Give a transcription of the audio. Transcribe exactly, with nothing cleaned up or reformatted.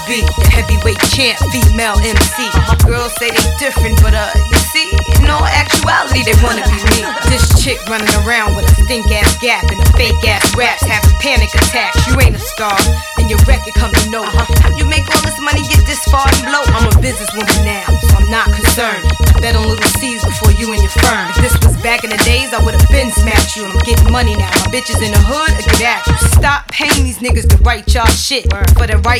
B, the heavyweight champ, female M C. Girls say they different, but uh, you see, in all actuality, they wanna be me. This chick running around with a stink ass gap and a fake ass raps, having panic attacks. You ain't a star, and your record come to know. How you make all this money, get this far and blow? I'm a businesswoman now, so I'm not concerned. I bet on little C's before you and your firm. If this was back in the days, I would've been smacked you. And I'm getting money now. My bitches in the hood, I get at you. Stop paying these niggas to write y'all shit for the right